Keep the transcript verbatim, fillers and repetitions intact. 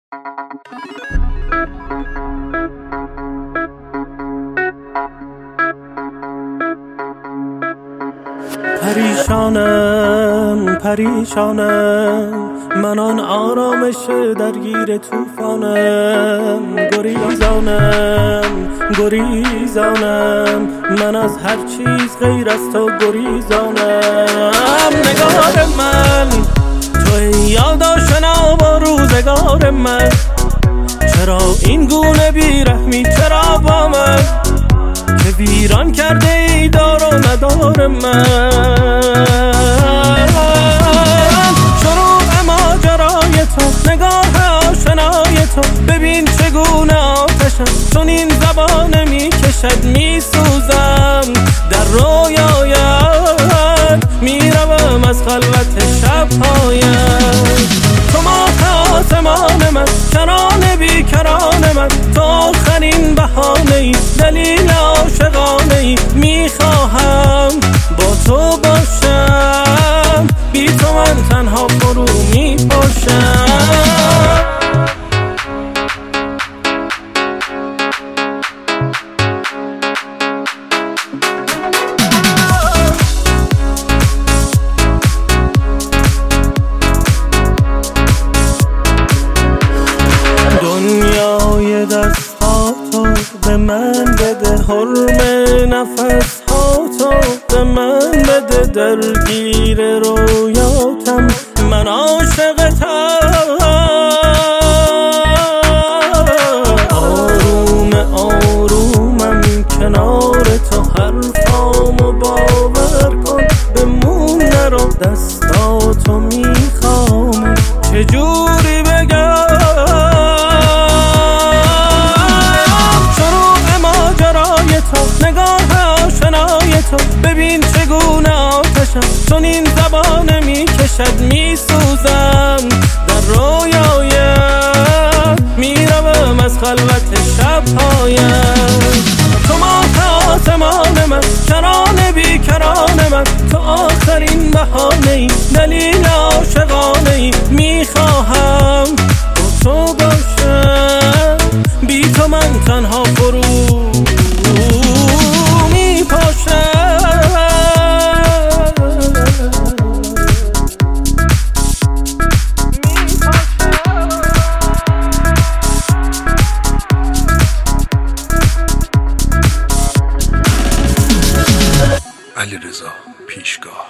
پریشانم پریشانم من آن آرامش درگیر طوفانم، گریزانم گریزانم من از هر چیز غیر از تو گریزانم. نگار من توی یاد آشنا با روزگار من، چرا این گونه بیرحمی چرا با من که ویران کرده ای دار و ندار من. شروع ماجرای تو نگاه آشنای تو، ببین چگونه آتشم چون این زبان می کشد می سوزم در رویایت، می روم از خلوت شبهایت. تو ماه آسمان من، کران بی کران من، تو آخرین بهانه ای دلیل عاشقانه ای، می خواهم با تو باشم، بی تو من تنها فرو می پاشم. دنیای دست ها تو به من بده، حرم نفس ها تو به من بده، درگیر رویاتم من عاشقتم. آروم آرومم کنار تو، حرفامو باور کن بمون نرو، دستاتو میخوام چجوری بگم. نگاه آشنای تو، ببین چگونه آتشم چون این زبان می کشد می سوزم در رویایت، می روم از خلوت شبهایت. تو ماه آسمان من، کران بی کران من، تو آخرین بهانه ای دلیل عاشقانه ای، می خواهم با تو باشم، بی تو من تنها فرو علیرضا پیشگاه.